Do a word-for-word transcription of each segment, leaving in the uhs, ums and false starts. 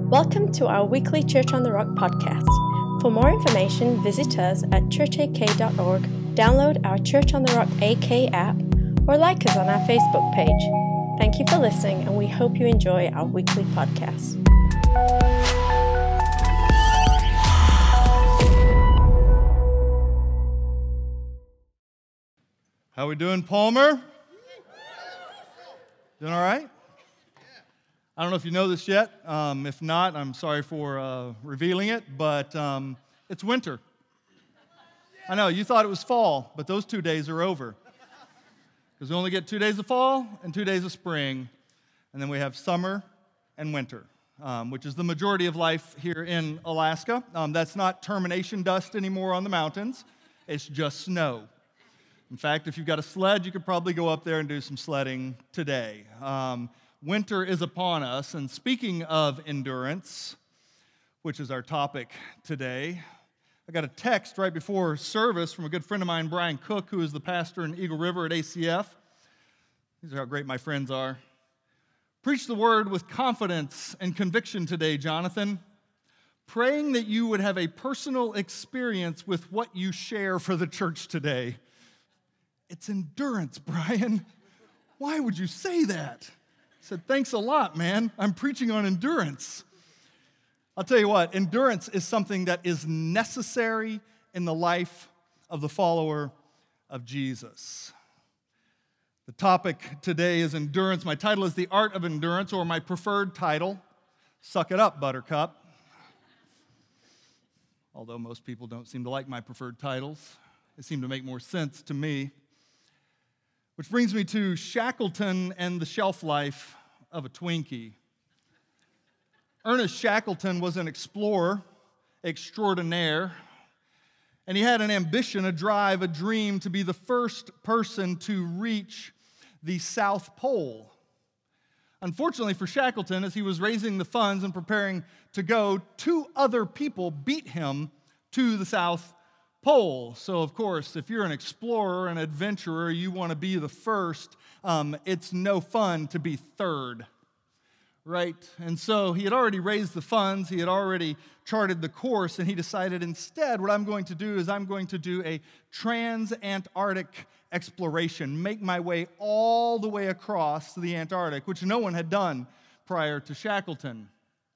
Welcome to our weekly Church on the Rock podcast. For more information, visit us at church a k dot org, download our Church on the Rock A K app, or like us on our Facebook page. Thank you for listening, and we hope you enjoy our weekly podcast. How we doing, Palmer? Doing all right? I don't know if you know this yet. Um, if not, I'm sorry for uh, revealing it, but um, it's winter. I know, you thought it was fall, but those two days are over. Because we only get two days of fall and two days of spring, and then we have summer and winter, um, which is the majority of life here in Alaska. Um, that's not termination dust anymore on the mountains. It's just snow. In fact, if you've got a sled, you could probably go up there and do some sledding today. Um, Winter is upon us, and speaking of endurance, which is our topic today, I got a text right before service from a good friend of mine, Brian Cook, who is the pastor in Eagle River at A C F. These are how great my friends are. Preach the word with confidence and conviction today, Jonathan, praying that you would have a personal experience with what you share for the church today. It's endurance, Brian. Why would you say that? I said, thanks a lot, man. I'm preaching on endurance. I'll tell you what, endurance is something that is necessary in the life of the follower of Jesus. The topic today is endurance. My title is The Art of Endurance, or my preferred title, Suck It Up, Buttercup. Although most people don't seem to like my preferred titles. They seem to make more sense to me. Which brings me to Shackleton and the shelf life of a Twinkie. Ernest Shackleton was an explorer extraordinaire, and he had an ambition, a drive, a dream to be the first person to reach the South Pole. Unfortunately for Shackleton, as he was raising the funds and preparing to go, two other people beat him to the South Pole. So, of course, if you're an explorer, an adventurer, you want to be the first, um, it's no fun to be third, right? And so he had already raised the funds, he had already charted the course, and he decided instead what I'm going to do is I'm going to do a trans-Antarctic exploration, make my way all the way across to the Antarctic, which no one had done prior to Shackleton.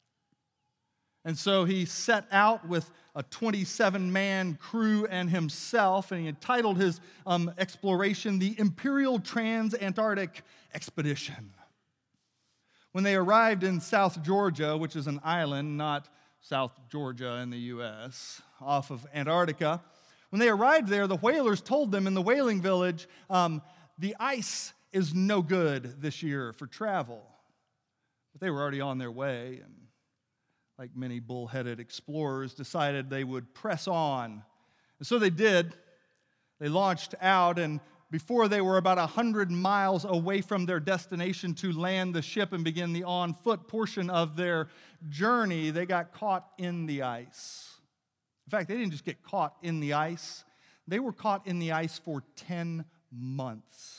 And so he set out with a twenty-seven man crew and himself, and he entitled his um, exploration the Imperial Trans-Antarctic Expedition. When they arrived in South Georgia, which is an island, not South Georgia in the U S, off of Antarctica, when they arrived there, the whalers told them in the whaling village, um, the ice is no good this year for travel. But they were already on their way, and like many bullheaded explorers, decided they would press on. And so they did. They launched out, and before they were about one hundred miles away from their destination to land the ship and begin the on-foot portion of their journey, they got caught in the ice. In fact, they didn't just get caught in the ice. They were caught in the ice for ten months.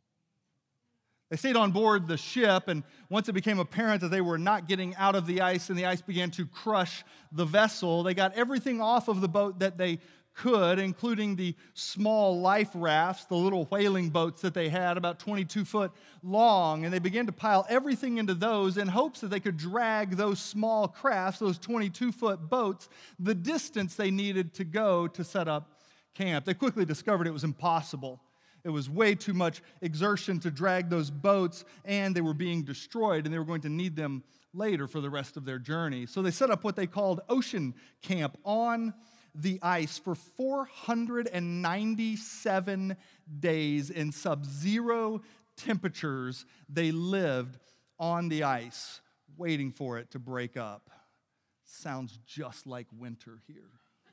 They stayed on board the ship, and once it became apparent that they were not getting out of the ice and the ice began to crush the vessel, they got everything off of the boat that they could, including the small life rafts, the little whaling boats that they had, about twenty-two foot long, and they began to pile everything into those in hopes that they could drag those small crafts, those twenty-two foot boats, the distance they needed to go to set up camp. They quickly discovered it was impossible. It was way too much exertion to drag those boats, and they were being destroyed, and they were going to need them later for the rest of their journey. So they set up what they called ocean camp on the ice for four hundred ninety-seven days in sub-zero temperatures. They lived on the ice, waiting for it to break up. Sounds just like winter here.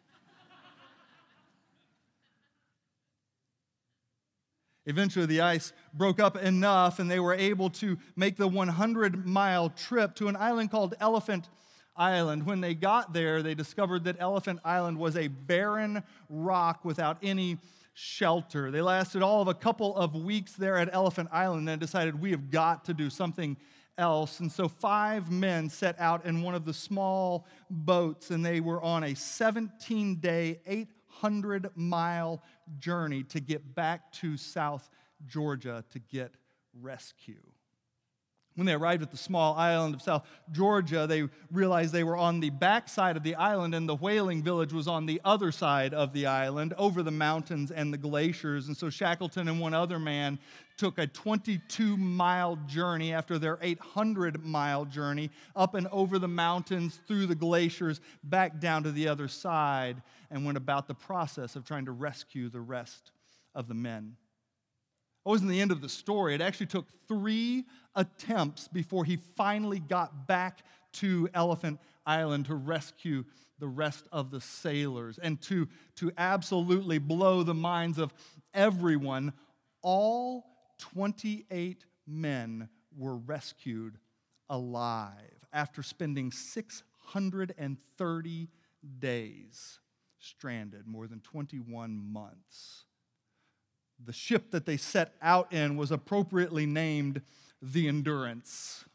Eventually, the ice broke up enough, and they were able to make the one hundred mile trip to an island called Elephant Island. When they got there, they discovered that Elephant Island was a barren rock without any shelter. They lasted all of a couple of weeks there at Elephant Island and decided we have got to do something else. And so five men set out in one of the small boats, and they were on a seventeen-day, eight hundred mile journey to get back to South Georgia to get rescue. When they arrived at the small island of South Georgia, they realized they were on the backside of the island, and the whaling village was on the other side of the island, over the mountains and the glaciers. And so Shackleton and one other man took a twenty-two mile journey after their eight hundred mile journey, up and over the mountains, through the glaciers, back down to the other side, and went about the process of trying to rescue the rest of the men. It wasn't the end of the story. It actually took three attempts before he finally got back to Elephant Island to rescue the rest of the sailors. And to, to absolutely blow the minds of everyone, all twenty-eight men were rescued alive after spending six hundred thirty days stranded, more than twenty-one months. The ship that they set out in was appropriately named the Endurance.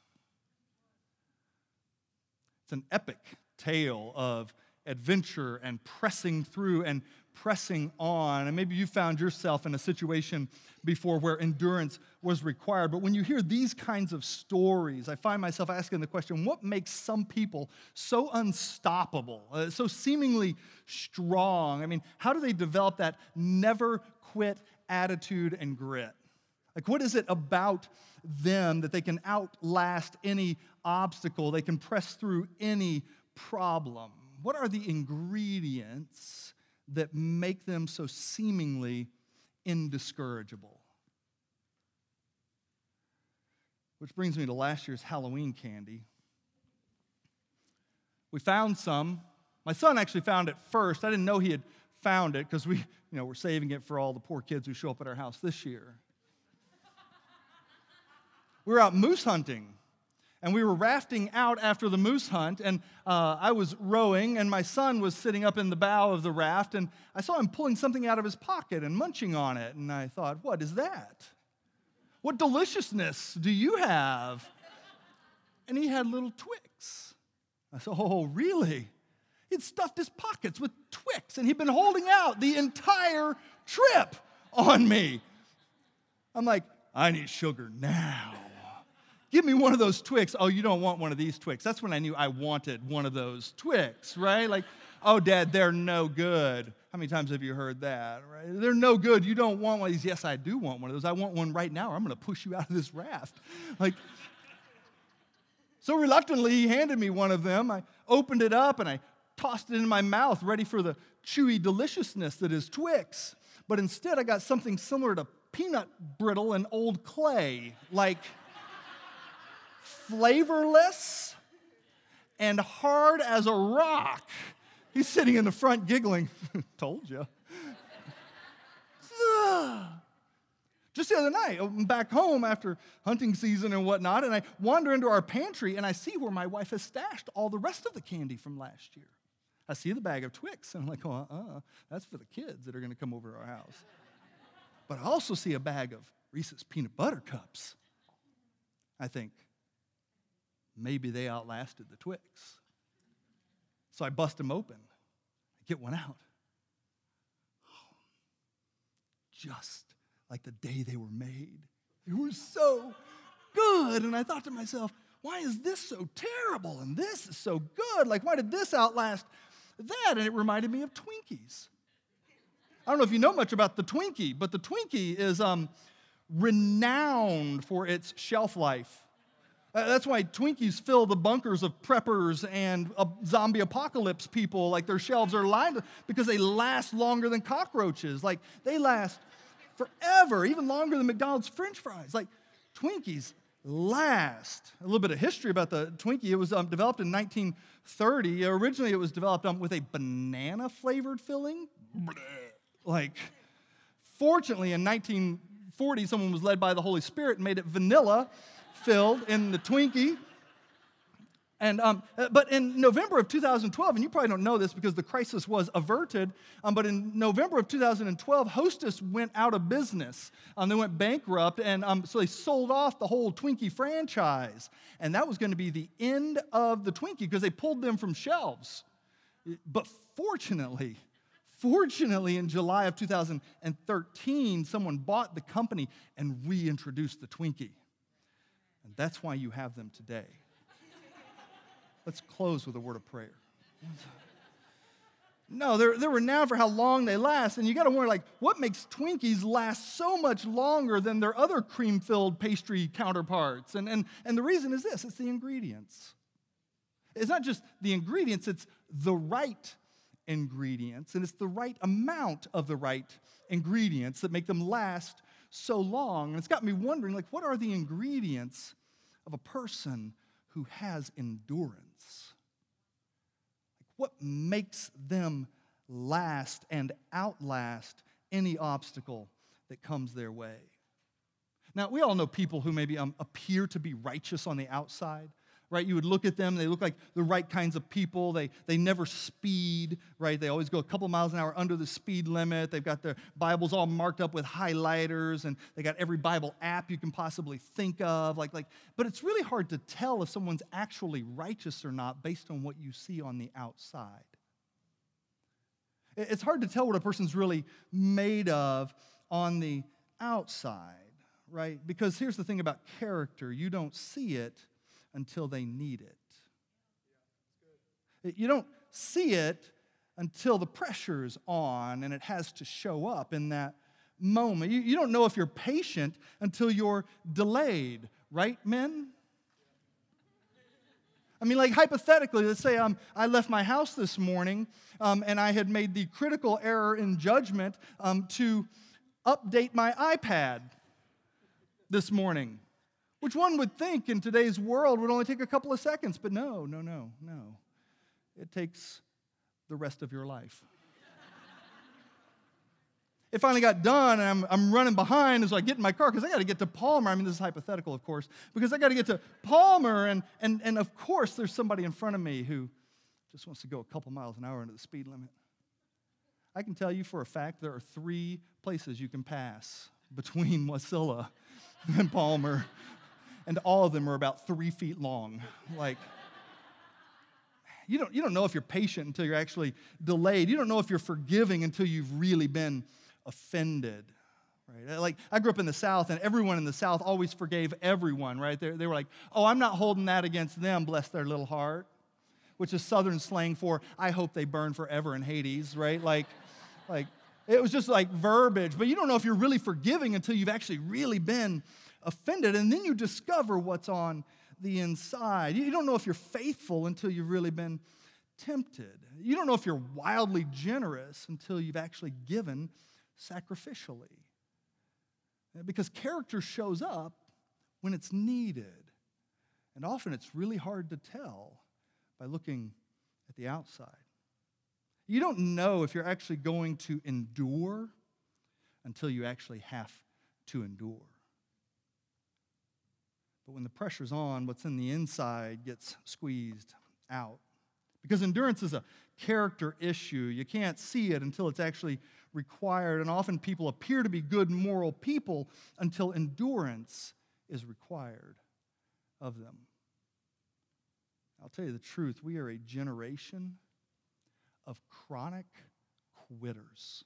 It's an epic tale of adventure and pressing through and pressing on. And maybe you found yourself in a situation before where endurance was required. But when you hear these kinds of stories, I find myself asking the question, what makes some people so unstoppable, uh, so seemingly strong? I mean, how do they develop that never quit attitude and grit? Like, what is it about them that they can outlast any obstacle, they can press through any problem? What are the ingredients that make them so seemingly indiscourageable? Which brings me to last year's Halloween candy. We found some. My son actually found it first. I didn't know he had found it because we, you know, we're saving it for all the poor kids who show up at our house this year. We were out moose hunting, and we were rafting out after the moose hunt, and uh, I was rowing, and my son was sitting up in the bow of the raft, and I saw him pulling something out of his pocket and munching on it, and I thought, what is that? What deliciousness do you have? And he had little Twix. I said, oh, really? He'd stuffed his pockets with Twix, and he'd been holding out the entire trip on me. I'm like, I need sugar now. Give me one of those Twix. Oh, you don't want one of these Twix. That's when I knew I wanted one of those Twix, right? Like, oh, Dad, they're no good. How many times have you heard that, right? They're no good. You don't want one of these. Yes, I do want one of those. I want one right now, or I'm going to push you out of this raft. Like, so reluctantly, he handed me one of them. I opened it up, and I tossed it in my mouth, ready for the chewy deliciousness that is Twix. But instead, I got something similar to peanut brittle and old clay, like flavorless and hard as a rock. He's sitting in the front giggling. Told you. Just the other night, I'm back home after hunting season and whatnot, and I wander into our pantry, and I see where my wife has stashed all the rest of the candy from last year. I see the bag of Twix, and I'm like, oh, uh-uh, that's for the kids that are going to come over to our house. But I also see a bag of Reese's Peanut Butter Cups. I think, maybe they outlasted the Twix. So I bust them open. I get one out. Just like the day they were made. They were so good. And I thought to myself, why is this so terrible? And this is so good. Like, why did this outlast that? And it reminded me of Twinkies. I don't know if you know much about the Twinkie, but the Twinkie is um, renowned for its shelf life. Uh, that's why Twinkies fill the bunkers of preppers and uh, zombie apocalypse people. Like, their shelves are lined because they last longer than cockroaches. Like, they last forever, even longer than McDonald's French fries. Like, Twinkies last. A little bit of history about the Twinkie. It was um, developed in nineteen thirty. Originally, it was developed um, with a banana-flavored filling. Like, fortunately, in nineteen forty, someone was led by the Holy Spirit and made it vanilla filled in the Twinkie. And um, uh, but in November of two thousand twelve, and you probably don't know this because the crisis was averted, um, but in November of two thousand twelve, Hostess went out of business. Um, they went bankrupt, and um, so they sold off the whole Twinkie franchise. And that was going to be the end of the Twinkie because they pulled them from shelves. But fortunately, fortunately, in July of two thousand thirteen, someone bought the company and reintroduced the Twinkie. And that's why you have them today. Let's close with a word of prayer. No, they're, they're renowned for how long they last, and you got to wonder, like, what makes Twinkies last so much longer than their other cream-filled pastry counterparts? And, and, and the reason is this, it's the ingredients. It's not just the ingredients, it's the right ingredients, and it's the right amount of the right ingredients that make them last so long. And it's got me wondering, like, what are the ingredients of a person who has endurance? What makes them last and outlast any obstacle that comes their way? Now, we all know people who maybe um, appear to be righteous on the outside, right? You would look at them, they look like the right kinds of people. They, they never speed, right? They always go a couple miles an hour under the speed limit. They've got their Bibles all marked up with highlighters, and they got every Bible app you can possibly think of. Like, like, but it's really hard to tell if someone's actually righteous or not based on what you see on the outside. It's hard to tell what a person's really made of on the outside, right? Because here's the thing about character. You don't see it until they need it. You don't see it until the pressure's on and it has to show up in that moment. You, you don't know if you're patient until you're delayed, right, men? I mean, like, hypothetically, let's say um, I left my house this morning um, and I had made the critical error in judgment um, to update my iPad this morning, which one would think in today's world would only take a couple of seconds. But no, no, no, no. It takes the rest of your life. It finally got done, and I'm, I'm running behind as I get in my car because I got to get to Palmer. I mean, this is hypothetical, of course, because I got to get to Palmer, and, and, and of course there's somebody in front of me who just wants to go a couple miles an hour into the speed limit. I can tell you for a fact there are three places you can pass between Wasilla and Palmer, and all of them are about three feet long. Like, you don't, you don't know if you're patient until you're actually delayed. You don't know if you're forgiving until you've really been offended, right? Like, I grew up in the South, and everyone in the South always forgave everyone, right? They, they were like, oh, I'm not holding that against them, bless their little heart, which is Southern slang for, I hope they burn forever in Hades, right? Like, like it was just like verbiage, but you don't know if you're really forgiving until you've actually really been offended, and then you discover what's on the inside. You don't know if you're faithful until you've really been tempted. You don't know if you're wildly generous until you've actually given sacrificially. Because character shows up when it's needed. And often it's really hard to tell by looking at the outside. You don't know if you're actually going to endure until you actually have to endure. But when the pressure's on, what's in the inside gets squeezed out. Because endurance is a character issue. You can't see it until it's actually required. And often people appear to be good moral people until endurance is required of them. I'll tell you the truth. We are a generation of chronic quitters.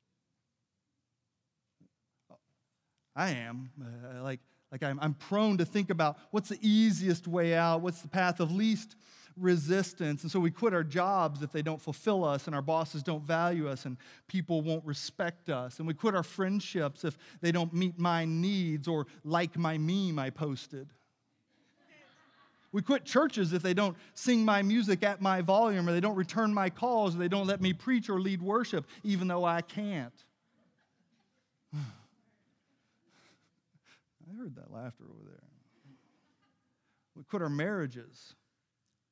I am. Uh, like, like I'm, I'm prone to think about what's the easiest way out, what's the path of least resistance. And so we quit our jobs if they don't fulfill us and our bosses don't value us and people won't respect us. And we quit our friendships if they don't meet my needs or like my meme I posted. We quit churches if they don't sing my music at my volume, or they don't return my calls, or they don't let me preach or lead worship, even though I can't. I heard that laughter over there. We quit our marriages.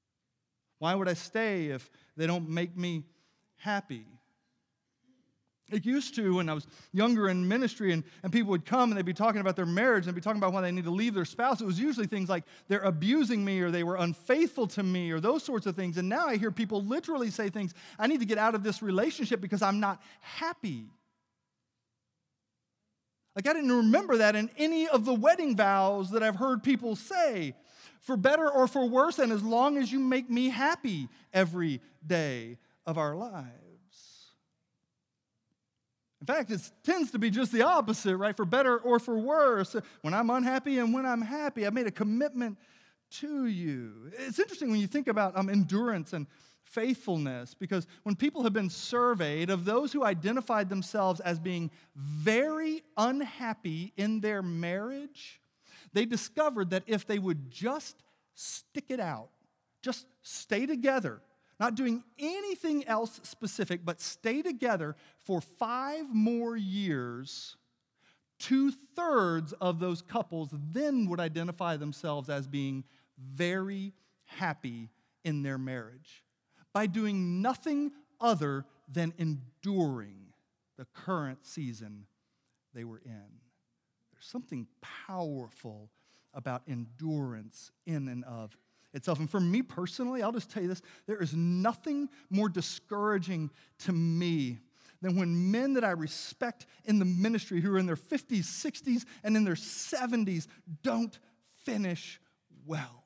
Why would I stay if they don't make me happy? It used to, when I was younger in ministry, and, and people would come and they'd be talking about their marriage and they'd be talking about why they need to leave their spouse. It was usually things like they're abusing me or they were unfaithful to me or those sorts of things. And now I hear people literally say things, I need to get out of this relationship because I'm not happy. Like I didn't remember that in any of the wedding vows that I've heard people say. For better or for worse, and as long as you make me happy every day of our lives. In fact, it tends to be just the opposite, right? For better or for worse. When I'm unhappy and when I'm happy, I've made a commitment to you. It's interesting when you think about um, endurance and faithfulness, because when people have been surveyed of those who identified themselves as being very unhappy in their marriage, they discovered that if they would just stick it out, just stay together, not doing anything else specific, but stay together for five more years, two-thirds of those couples then would identify themselves as being very happy in their marriage by doing nothing other than enduring the current season they were in. There's something powerful about endurance in and of itself. And for me personally, I'll just tell you this, there is nothing more discouraging to me than when men that I respect in the ministry who are in their fifties, sixties, and in their seventies don't finish well.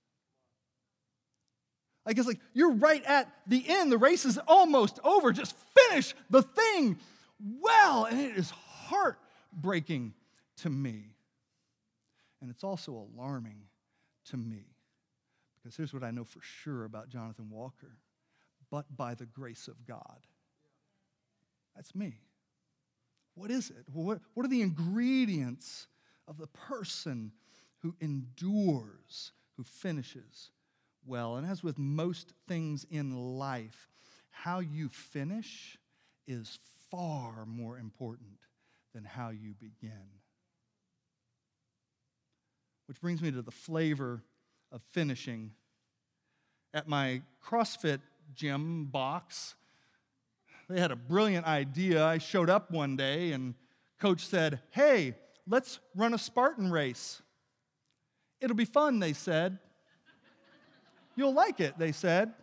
Like it's like, you're right at the end. The race is almost over. Just finish the thing well. And it is heartbreaking to me. And it's also alarming to me. Because here's what I know for sure about Jonathan Walker. But by the grace of God. That's me. What is it? What, what are the ingredients of the person who endures, who finishes well? And as with most things in life, how you finish is far more important than how you begin. Which brings me to the flavor of finishing. At my CrossFit gym box, they had a brilliant idea. I showed up one day and coach said, hey, let's run a Spartan race. It'll be fun, they said. You'll like it, they said.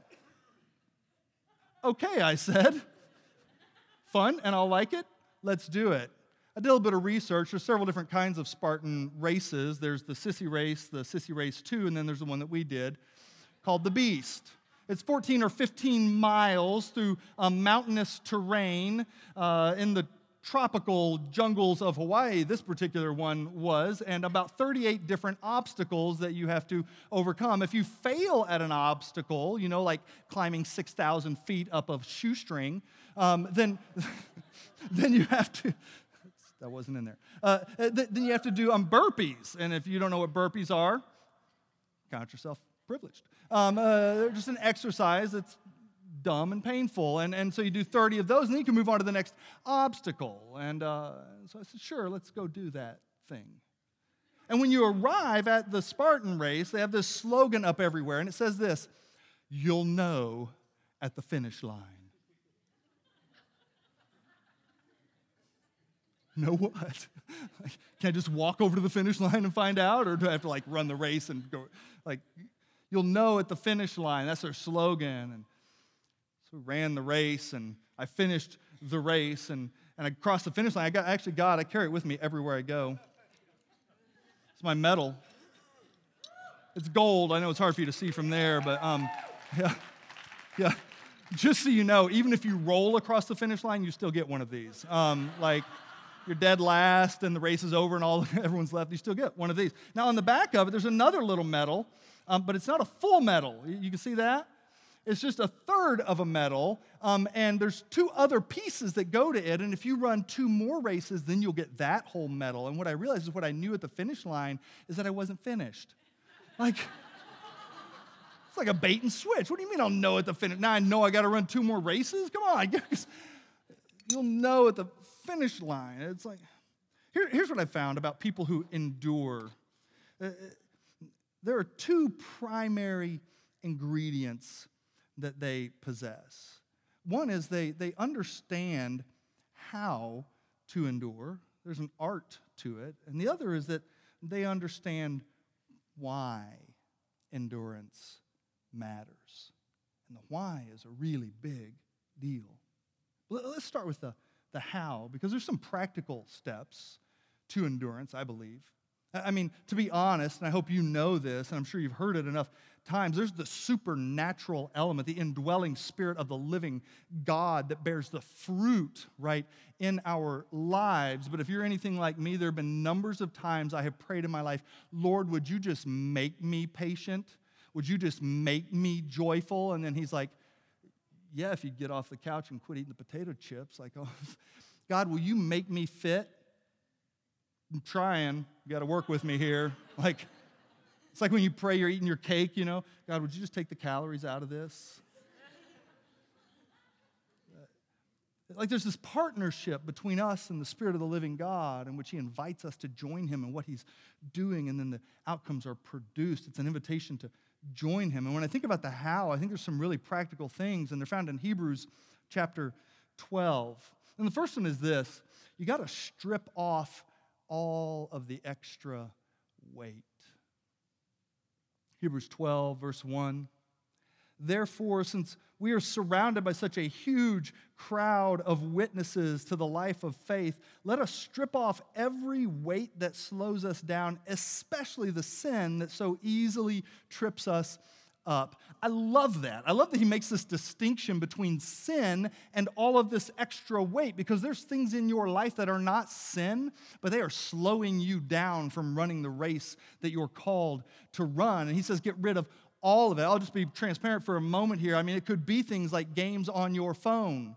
Okay, I said. Fun, and I'll like it? Let's do it. I did a little bit of research. There's several different kinds of Spartan races. There's the Sissy Race, the Sissy Race two, and then there's the one that we did called the Beast. It's fourteen or fifteen miles through um, mountainous terrain uh, in the tropical jungles of Hawaii, this particular one was, and about thirty-eight different obstacles that you have to overcome. If you fail at an obstacle, you know, like climbing six thousand feet up a shoestring, um, then, then you have to... That wasn't in there. Uh, th- then you have to do um, burpees. And if you don't know what burpees are, count yourself privileged. Um, uh, they're just an exercise that's dumb and painful. And, and so you do thirty of those, and then you can move on to the next obstacle. And uh, so I said, sure, let's go do that thing. And when you arrive at the Spartan race, they have this slogan up everywhere, and it says this, you'll know at the finish line. Know what? Like, can I just walk over to the finish line and find out? Or do I have to like run the race and go? Like, you'll know at the finish line. That's their slogan. And so we ran the race, and I finished the race, and, and I crossed the finish line. I got I actually got, I carry it with me everywhere I go. It's my medal. It's gold. I know it's hard for you to see from there, but um, yeah, yeah. Just so you know, even if you roll across the finish line, you still get one of these. Um, like. You're dead last and the race is over and all everyone's left, you still get one of these. Now on the back of it, there's another little medal, um, but it's not a full medal. You, you can see that? It's just a third of a medal, um, and there's two other pieces that go to it, and if you run two more races, then you'll get that whole medal. And what I realized is what I knew at the finish line is that I wasn't finished. Like, it's like a bait and switch. What do you mean I'll know at the finish? Now I know I got to run two more races? Come on, you'll know at the finish line. It's like, here, here's what I found about people who endure. Uh, there are two primary ingredients that they possess. One is they, they understand how to endure. There's an art to it. And the other is that they understand why endurance matters. And the why is a really big deal. Let's start with the, the how, because there's some practical steps to endurance, I believe. I mean, to be honest, and I hope you know this, and I'm sure you've heard it enough times, there's the supernatural element, the indwelling spirit of the living God that bears the fruit, right, in our lives. But if you're anything like me, there have been numbers of times I have prayed in my life, Lord, would you just make me patient? Would you just make me joyful? And then he's like, yeah, if you get off the couch and quit eating the potato chips. Like, oh, God, will you make me fit? I'm trying. You got to work with me here. Like, it's like when you pray, you're eating your cake, you know. God, would you just take the calories out of this? Like there's this partnership between us and the Spirit of the living God in which he invites us to join him in what he's doing, and then the outcomes are produced. It's an invitation to join him. And when I think about the how, I think there's some really practical things, and they're found in Hebrews chapter twelve. And the first one is this: you got to strip off all of the extra weight. Hebrews twelve, verse one. Therefore, since we are surrounded by such a huge crowd of witnesses to the life of faith, let us strip off every weight that slows us down, especially the sin that so easily trips us up. I love that. I love that he makes this distinction between sin and all of this extra weight, because there's things in your life that are not sin, but they are slowing you down from running the race that you're called to run. And he says, get rid of all of it. I'll just be transparent for a moment here. I mean, it could be things like games on your phone.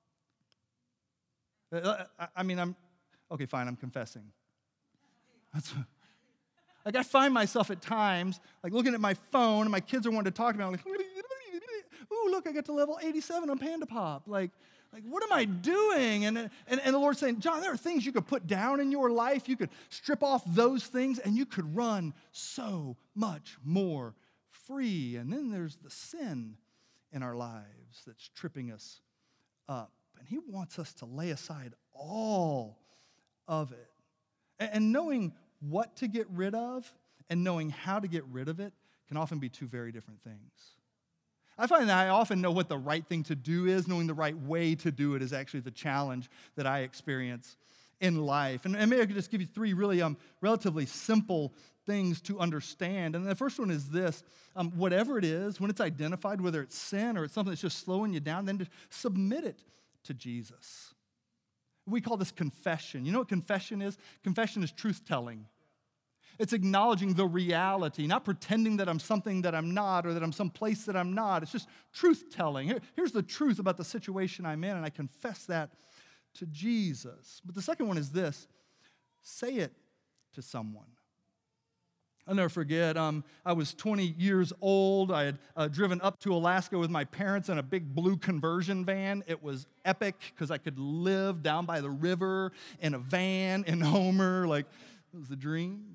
I mean, I'm, okay, fine, I'm confessing. That's, like, I find myself at times, like, looking at my phone, and my kids are wanting to talk to me. I'm like, ooh, look, I got to level eighty-seven on Panda Pop. Like, like what am I doing? And, and, and the Lord's saying, John, there are things you could put down in your life. You could strip off those things, and you could run so much more free. And then there's the sin in our lives that's tripping us up. And he wants us to lay aside all of it. And knowing what to get rid of and knowing how to get rid of it can often be two very different things. I find that I often know what the right thing to do is. Knowing the right way to do it is actually the challenge that I experience in life. And, and maybe I could just give you three really um, relatively simple things to understand. And the first one is this: um, whatever it is, when it's identified, whether it's sin or it's something that's just slowing you down, then to submit it to Jesus. We call this confession. You know what confession is? Confession is truth-telling. It's acknowledging the reality, not pretending that I'm something that I'm not or that I'm some place that I'm not. It's just truth-telling. Here, here's the truth about the situation I'm in, and I confess that to Jesus. But the second one is this: say it to someone. I'll never forget, um, I was twenty years old. I had uh, driven up to Alaska with my parents in a big blue conversion van. It was epic because I could live down by the river in a van in Homer. Like, it was the dream.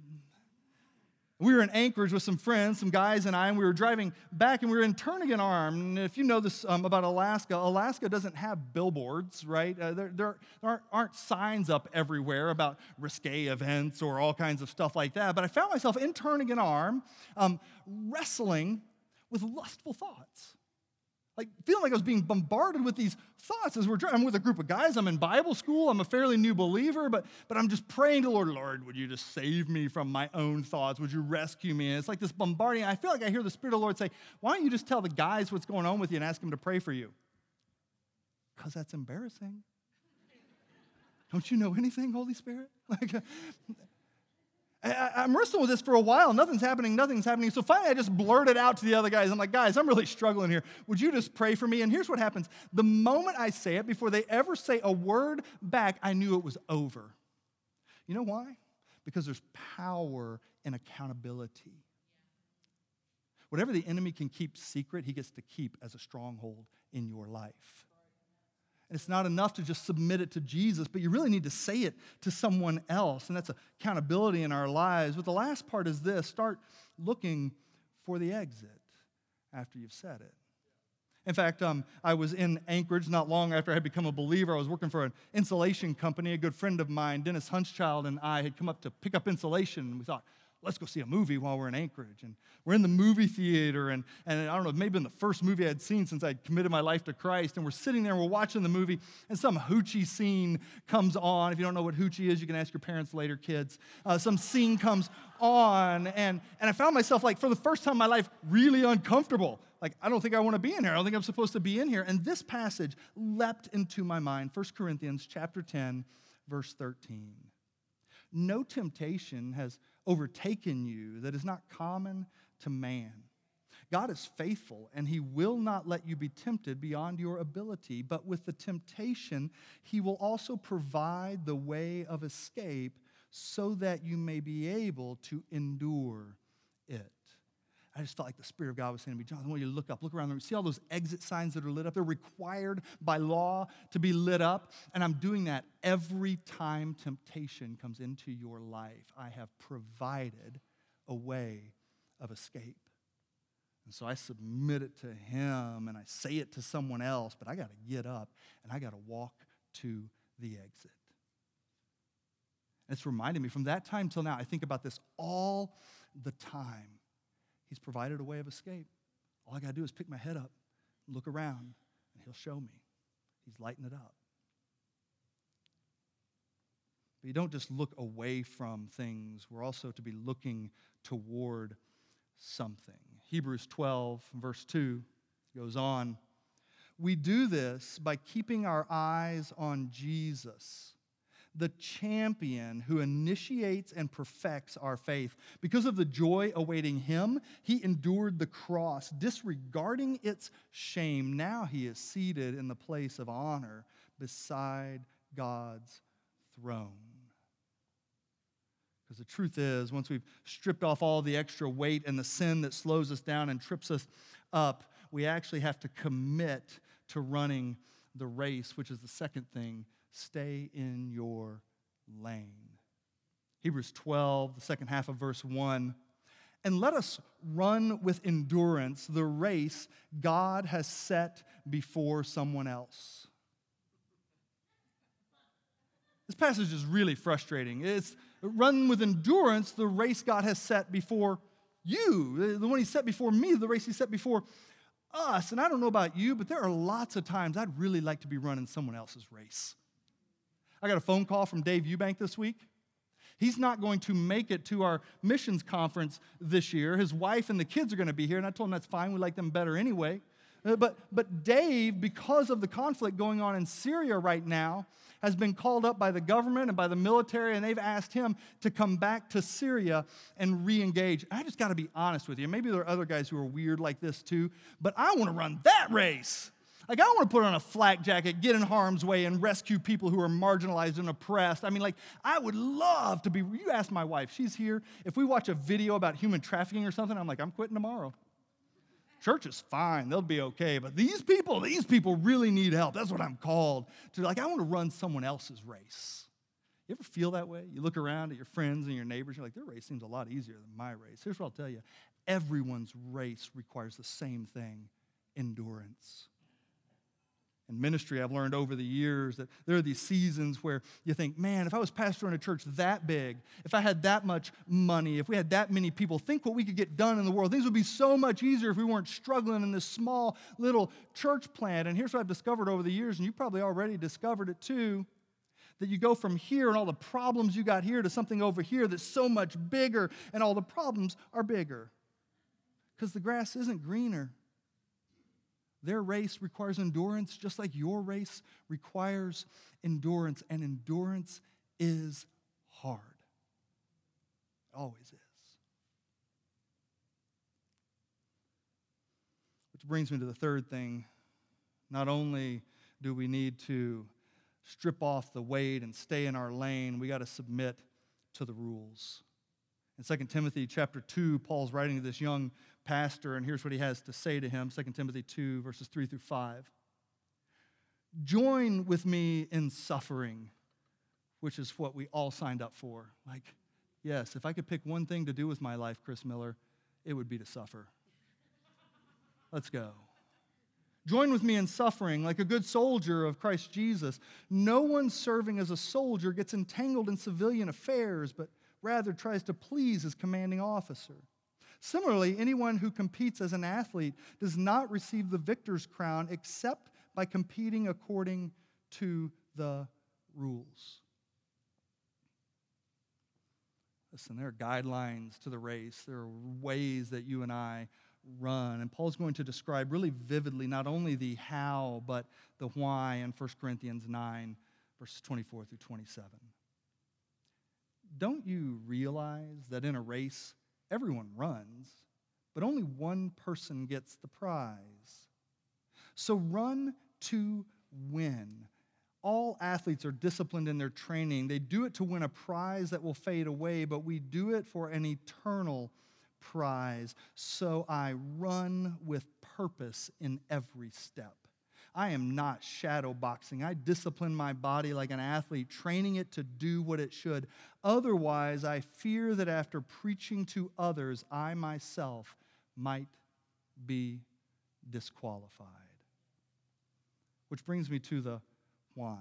We were in Anchorage with some friends, some guys and I, and we were driving back, and we were in Turnagain Arm. And if you know this um, about Alaska, Alaska doesn't have billboards, right? Uh, there there aren't, aren't signs up everywhere about risque events or all kinds of stuff like that. But I found myself in Turnagain Arm um, wrestling with lustful thoughts. Like, feeling like I was being bombarded with these thoughts as we're driving. I'm with a group of guys. I'm in Bible school. I'm a fairly new believer, but, but I'm just praying to the Lord, Lord, would you just save me from my own thoughts? Would you rescue me? And it's like this bombarding. I feel like I hear the Spirit of the Lord say, why don't you just tell the guys what's going on with you and ask them to pray for you? Because that's embarrassing. Don't you know anything, Holy Spirit? Like, I, I'm wrestling with this for a while. Nothing's happening, nothing's happening. So finally, I just blurted out to the other guys. I'm like, guys, I'm really struggling here. Would you just pray for me? And here's what happens. The moment I say it, before they ever say a word back, I knew it was over. You know why? Because there's power in accountability. Whatever the enemy can keep secret, he gets to keep as a stronghold in your life. And it's not enough to just submit it to Jesus, but you really need to say it to someone else. And that's accountability in our lives. But the last part is this: start looking for the exit after you've said it. In fact, um, I was in Anchorage not long after I had become a believer. I was working for an insulation company. A good friend of mine, Dennis Hunchchild, and I had come up to pick up insulation. And we thought, let's go see a movie while we're in Anchorage. And we're in the movie theater, and, and I don't know, maybe been the first movie I had seen since I'd committed my life to Christ. And we're sitting there, and we're watching the movie, and some hoochie scene comes on. If you don't know what hoochie is, you can ask your parents later, kids. Uh, some scene comes on, and, and I found myself, like, for the first time in my life, really uncomfortable. Like, I don't think I want to be in here. I don't think I'm supposed to be in here. And this passage leapt into my mind, First Corinthians chapter ten, verse thirteen. No temptation has overtaken you that is not common to man. God is faithful, and he will not let you be tempted beyond your ability, but with the temptation, he will also provide the way of escape so that you may be able to endure it. I just felt like the Spirit of God was saying to me, Jonathan, I want you to look up, look around the room. See all those exit signs that are lit up? They're required by law to be lit up, and I'm doing that every time temptation comes into your life. I have provided a way of escape. And so I submit it to him, and I say it to someone else, but I got to get up, and I got to walk to the exit. And it's reminding me, from that time till now, I think about this all the time. He's provided a way of escape. All I got to do is pick my head up, look around, and he'll show me. He's lighting it up. But you don't just look away from things. We're also to be looking toward something. Hebrews twelve, verse two goes on. We do this by keeping our eyes on Jesus, the champion who initiates and perfects our faith. Because of the joy awaiting him, he endured the cross, disregarding its shame. Now he is seated in the place of honor beside God's throne. Because the truth is, once we've stripped off all the extra weight and the sin that slows us down and trips us up, we actually have to commit to running the race, which is the second thing. Stay in your lane. Hebrews twelve, the second half of verse one. And let us run with endurance the race God has set before someone else. This passage is really frustrating. It's run with endurance the race God has set before you, the one he set before me, the race he set before us. And I don't know about you, but there are lots of times I'd really like to be running someone else's race. I got a phone call from Dave Eubank this week. He's not going to make it to our missions conference this year. His wife and the kids are going to be here, and I told him that's fine. We like them better anyway. Uh, but, but Dave, because of the conflict going on in Syria right now, has been called up by the government and by the military, and they've asked him to come back to Syria and re-engage. I just got to be honest with you. Maybe there are other guys who are weird like this too, but I want to run that race. Like, I don't want to put on a flak jacket, get in harm's way, and rescue people who are marginalized and oppressed. I mean, like, I would love to be, you ask my wife, she's here. If we watch a video about human trafficking or something, I'm like, I'm quitting tomorrow. Church is fine, they'll be okay, but these people, these people really need help. That's what I'm called to. Like, I want to run someone else's race. You ever feel that way? You look around at your friends and your neighbors, you're like, their race seems a lot easier than my race. Here's what I'll tell you. Everyone's race requires the same thing, endurance. In ministry, I've learned over the years that there are these seasons where you think, man, if I was pastoring a church that big, if I had that much money, if we had that many people, think what we could get done in the world. Things would be so much easier if we weren't struggling in this small little church plant. And here's what I've discovered over the years, and you probably already discovered it too, that you go from here and all the problems you got here to something over here that's so much bigger, and all the problems are bigger because the grass isn't greener. Their race requires endurance, just like your race requires endurance. And endurance is hard. It always is. Which brings me to the third thing. Not only do we need to strip off the weight and stay in our lane, we got to submit to the rules. In Second Timothy chapter two, Paul's writing to this young pastor, and here's what he has to say to him, Second Timothy two, verses three through five. Join with me in suffering, which is what we all signed up for. Like, yes, if I could pick one thing to do with my life, Chris Miller, it would be to suffer. Let's go. Join with me in suffering like a good soldier of Christ Jesus. No one serving as a soldier gets entangled in civilian affairs, but rather tries to please his commanding officer. Similarly, anyone who competes as an athlete does not receive the victor's crown except by competing according to the rules. Listen, there are guidelines to the race. There are ways that you and I run. And Paul's going to describe really vividly not only the how, but the why in First Corinthians nine, verses twenty-four through twenty-seven. Don't you realize that in a race, everyone runs, but only one person gets the prize? So run to win. All athletes are disciplined in their training. They do it to win a prize that will fade away, but we do it for an eternal prize. So I run with purpose in every step. I am not shadow boxing. I discipline my body like an athlete, training it to do what it should. Otherwise, I fear that after preaching to others, I myself might be disqualified. Which brings me to the why.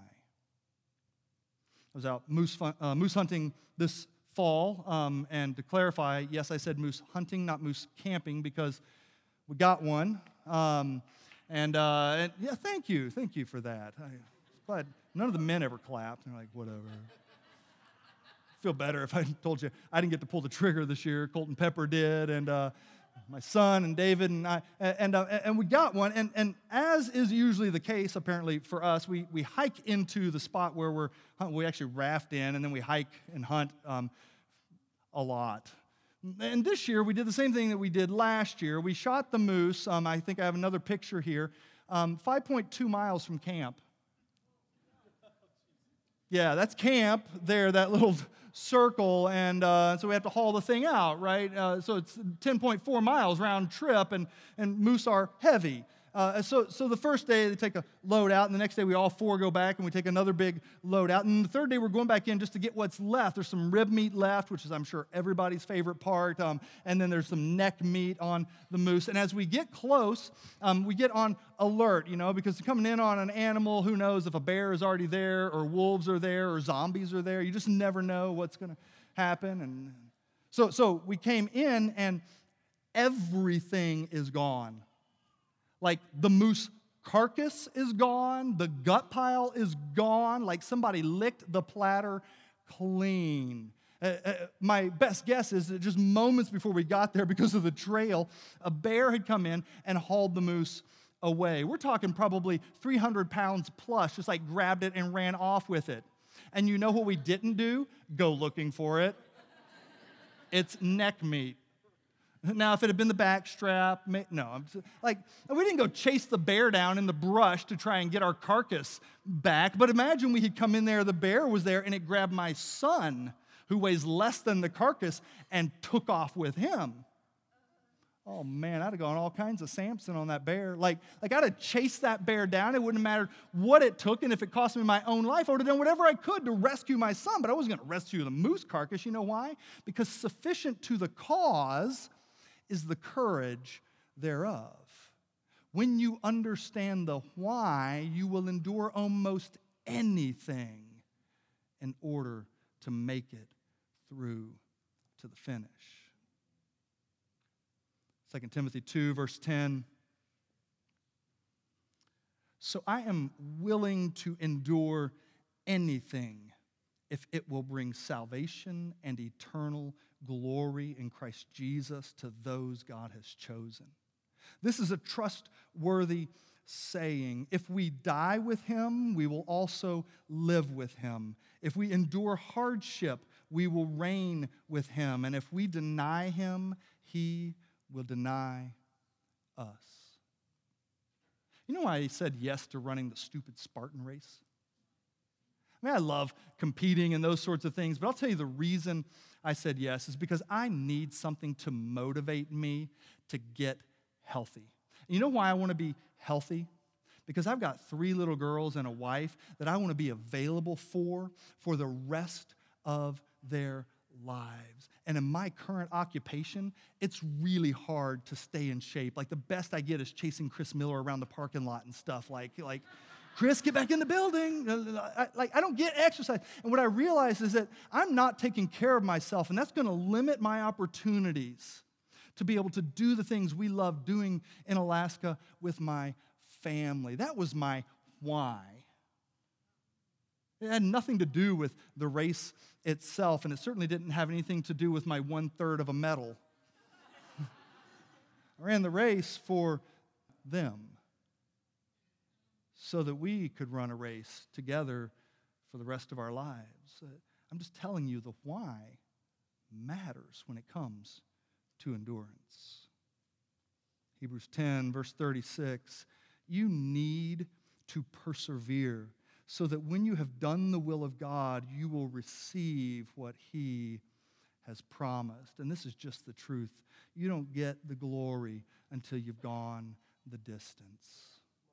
I was out moose, fun, uh, moose hunting this fall, um, and to clarify, yes, I said moose hunting, not moose camping, because we got one. Um, and, uh, and yeah, thank you, thank you for that. I was glad none of the men ever clapped. They're like, whatever. Feel better if I told you I didn't get to pull the trigger this year. Colton Pepper did, and uh, my son and David and I, and uh, and we got one. And and as is usually the case, apparently for us, we we hike into the spot where we're we actually raft in, and then we hike and hunt um, a lot. And this year we did the same thing that we did last year. We shot the moose. Um, I think I have another picture here. Um, five point two miles from camp. Yeah, that's camp there, that little circle, and uh, so we have to haul the thing out, right? Uh, so it's ten point four miles round trip, and, and moose are heavy. Uh, so, so the first day they take a load out, and the next day we all four go back and we take another big load out. And the third day we're going back in just to get what's left. There's some rib meat left, which is I'm sure everybody's favorite part, um, and then there's some neck meat on the moose. And as we get close, um, we get on alert, you know, because coming in on an animal, who knows if a bear is already there, or wolves are there, or zombies are there. You just never know what's going to happen. And so, so we came in, and everything is gone. Like the moose carcass is gone, the gut pile is gone, like somebody licked the platter clean. Uh, uh, my best guess is that just moments before we got there, because of the trail, a bear had come in and hauled the moose away. We're talking probably three hundred pounds plus, just like grabbed it and ran off with it. And you know what we didn't do? Go looking for it. It's neck meat. Now, if it had been the back strap, no. I'm just, like, we didn't go chase the bear down in the brush to try and get our carcass back. But imagine we had come in there, the bear was there, and it grabbed my son, who weighs less than the carcass, and took off with him. Oh, man, I'd have gone all kinds of Samson on that bear. Like, like I'd have chased that bear down. It wouldn't have mattered what it took, and if it cost me my own life, I would have done whatever I could to rescue my son. But I wasn't going to rescue the moose carcass. You know why? Because sufficient to the cause is the courage thereof. When you understand the why, you will endure almost anything in order to make it through to the finish. Second Timothy two, verse ten. So I am willing to endure anything if it will bring salvation and eternal glory in Christ Jesus to those God has chosen. This is a trustworthy saying. If we die with him, we will also live with him. If we endure hardship, we will reign with him. And if we deny him, he will deny us. You know why he said yes to running the stupid Spartan race? I mean, I love competing and those sorts of things, but I'll tell you the reason I said yes is because I need something to motivate me to get healthy. And you know why I want to be healthy? Because I've got three little girls and a wife that I want to be available for for the rest of their lives. And in my current occupation, it's really hard to stay in shape. Like the best I get is chasing Chris Miller around the parking lot and stuff. Like, like Chris, get back in the building. I, like, I don't get exercise. And what I realize is that I'm not taking care of myself, and that's going to limit my opportunities to be able to do the things we love doing in Alaska with my family. That was my why. It had nothing to do with the race itself, and it certainly didn't have anything to do with my one-third of a medal. I ran the race for them so that we could run a race together for the rest of our lives. I'm just telling you the why matters when it comes to endurance. Hebrews ten, verse thirty-six, you need to persevere so that when you have done the will of God, you will receive what He has promised. And this is just the truth. You don't get the glory until you've gone the distance.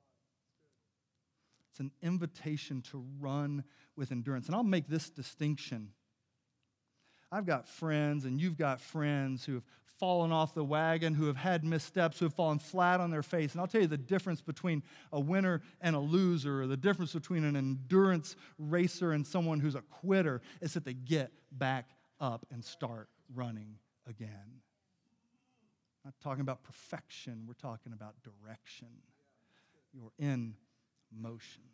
It's an invitation to run with endurance. And I'll make this distinction. I've got friends, and you've got friends who have fallen off the wagon, who have had missteps, who have fallen flat on their face. And I'll tell you the difference between a winner and a loser, or the difference between an endurance racer and someone who's a quitter, is that they get back up and start running again. I'm not talking about perfection. We're talking about direction. You're in motion.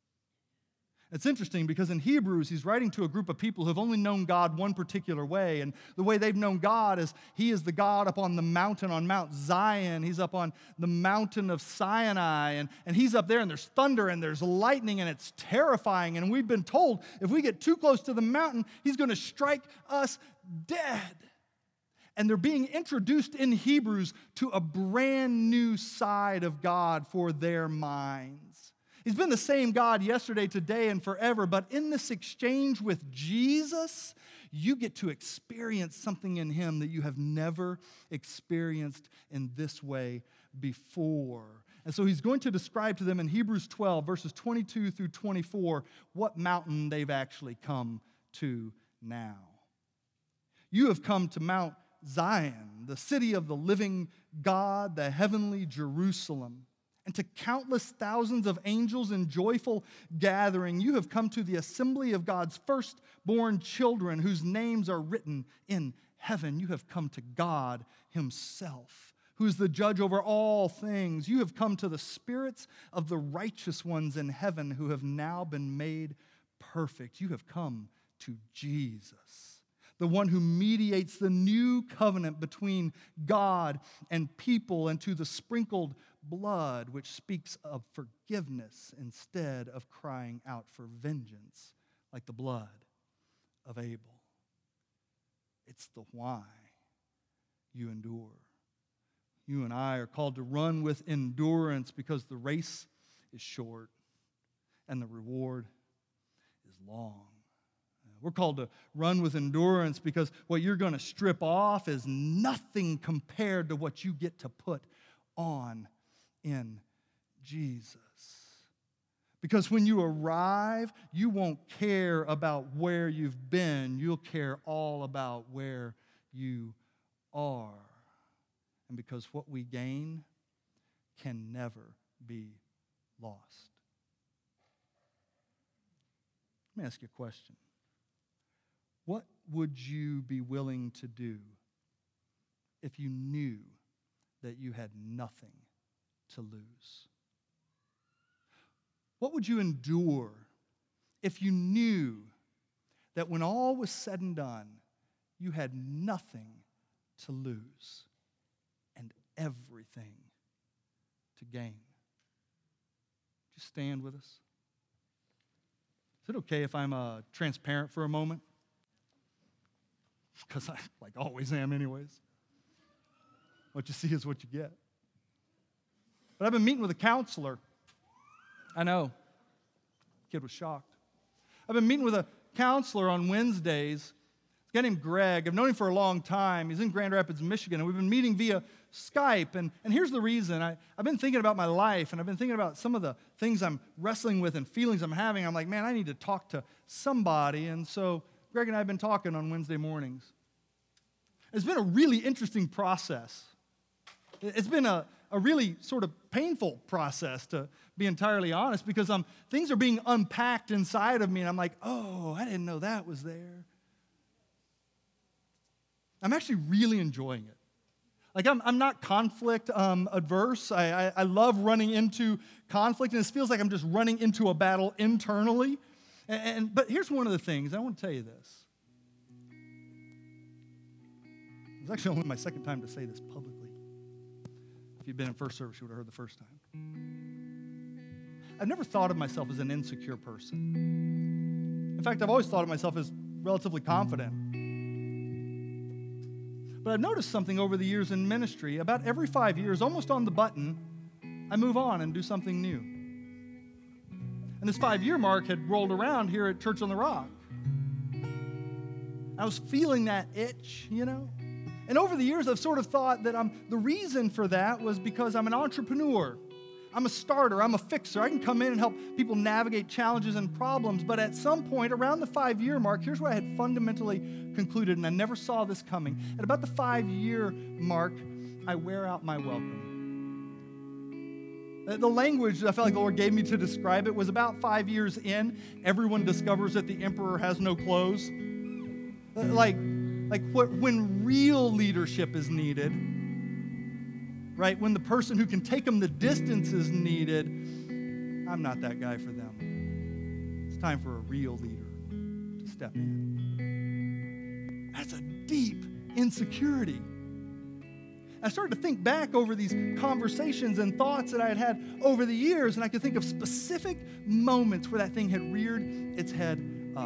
It's interesting because in Hebrews, he's writing to a group of people who have only known God one particular way. And the way they've known God is He is the God up on the mountain, on Mount Zion. He's up on the mountain of Sinai. And, and He's up there, and there's thunder, and there's lightning, and it's terrifying. And we've been told if we get too close to the mountain, He's going to strike us dead. And they're being introduced in Hebrews to a brand new side of God for their minds. He's been the same God yesterday, today, and forever, but in this exchange with Jesus, you get to experience something in Him that you have never experienced in this way before. And so he's going to describe to them in Hebrews twelve, verses twenty-two through twenty-four, what mountain they've actually come to now. You have come to Mount Zion, the city of the living God, the heavenly Jerusalem. And to countless thousands of angels in joyful gathering, you have come to the assembly of God's firstborn children whose names are written in heaven. You have come to God Himself, who is the judge over all things. You have come to the spirits of the righteous ones in heaven who have now been made perfect. You have come to Jesus, the one who mediates the new covenant between God and people, and to the sprinkled blood, which speaks of forgiveness instead of crying out for vengeance like the blood of Abel. It's the why you endure. You and I are called to run with endurance because the race is short and the reward is long. We're called to run with endurance because what you're going to strip off is nothing compared to what you get to put on in Jesus. Because when you arrive, you won't care about where you've been. You'll care all about where you are. And because what we gain can never be lost. Let me ask you a question. What would you be willing to do if you knew that you had nothing to lose? What would you endure if you knew that when all was said and done, you had nothing to lose and everything to gain? Just stand with us. Is it okay if I'm uh, transparent for a moment? Because I like always am anyways. What you see is what you get. But I've been meeting with a counselor. I know. The kid was shocked. I've been meeting with a counselor on Wednesdays. A guy named Greg. I've known him for a long time. He's in Grand Rapids, Michigan, and we've been meeting via Skype. And, and here's the reason. I, I've been thinking about my life, and I've been thinking about some of the things I'm wrestling with and feelings I'm having. I'm like, man, I need to talk to somebody. And so Greg and I have been talking on Wednesday mornings. It's been a really interesting process. It's been a, a really sort of painful process, to be entirely honest, because um, things are being unpacked inside of me, and I'm like, oh, I didn't know that was there. I'm actually really enjoying it. Like, I'm, I'm not conflict um, adverse. I, I, I love running into conflict, and it feels like I'm just running into a battle internally. And, and But here's one of the things. I want to tell you this. It's actually only my second time to say this publicly. If you'd been in first service, you would have heard the first time. I've never thought of myself as an insecure person. In fact, I've always thought of myself as relatively confident. But I've noticed something over the years in ministry. About every five years, almost on the button, I move on and do something new. And this five-year mark had rolled around here at Church on the Rock. I was feeling that itch, you know? And over the years, I've sort of thought that I'm, the reason for that was because I'm an entrepreneur. I'm a starter. I'm a fixer. I can come in and help people navigate challenges and problems. But at some point, around the five-year mark, here's what I had fundamentally concluded, and I never saw this coming. At about the five-year mark, I wear out my welcome. The language that I felt like the Lord gave me to describe it was about five years in, everyone discovers that the emperor has no clothes. Like, like what, when real leadership is needed, right? When the person who can take them the distance is needed, I'm not that guy for them. It's time for a real leader to step in. That's a deep insecurity. I started to think back over these conversations and thoughts that I had had over the years, and I could think of specific moments where that thing had reared its head up.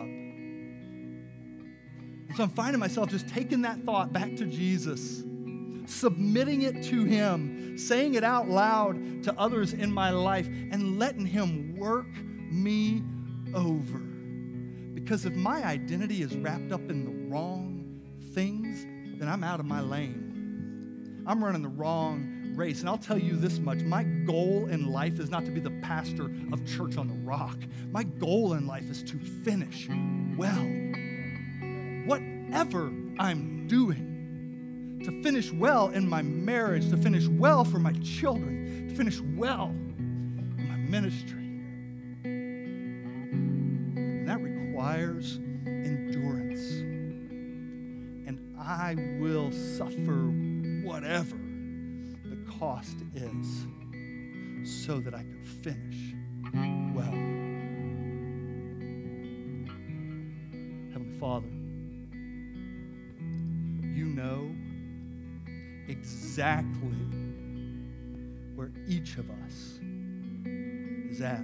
And so I'm finding myself just taking that thought back to Jesus, submitting it to Him, saying it out loud to others in my life, and letting Him work me over. Because if my identity is wrapped up in the wrong things, then I'm out of my lane. I'm running the wrong race. And I'll tell you this much, my goal in life is not to be the pastor of Church on the Rock. My goal in life is to finish well. Whatever I'm doing, to finish well in my marriage, to finish well for my children, to finish well in my ministry. And that requires endurance. And I will suffer whatever the cost is so that I could finish well. Heavenly Father, you know exactly where each of us is at.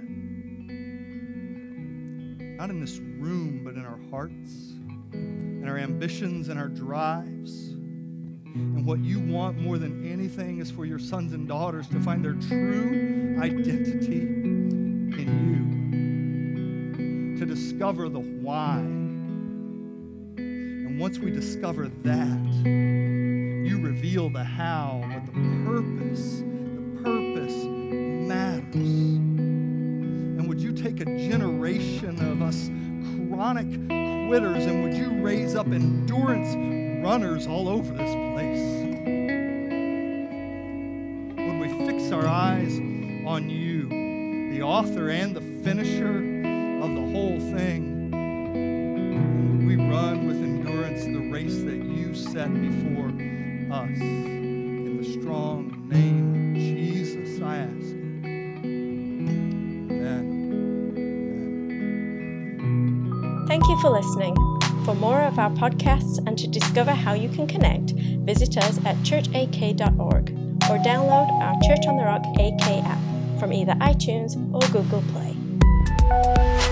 Not in this room, but in our hearts, in our ambitions and our drives. And what you want more than anything is for your sons and daughters to find their true identity in you, to discover the why. And once we discover that, you reveal the how, but the purpose, the purpose matters. And would you take a generation of us chronic quitters, and would you raise up endurance runners all over this place? Would we fix our eyes on you, the author and the finisher of the whole thing? And would we run with endurance the race that you set before us? In the strong name of Jesus, I ask it. Amen. Amen. Thank you for listening. For more of our podcasts and to discover how you can connect, visit us at church a k dot org or download our Church on the Rock A K app from either iTunes or Google Play.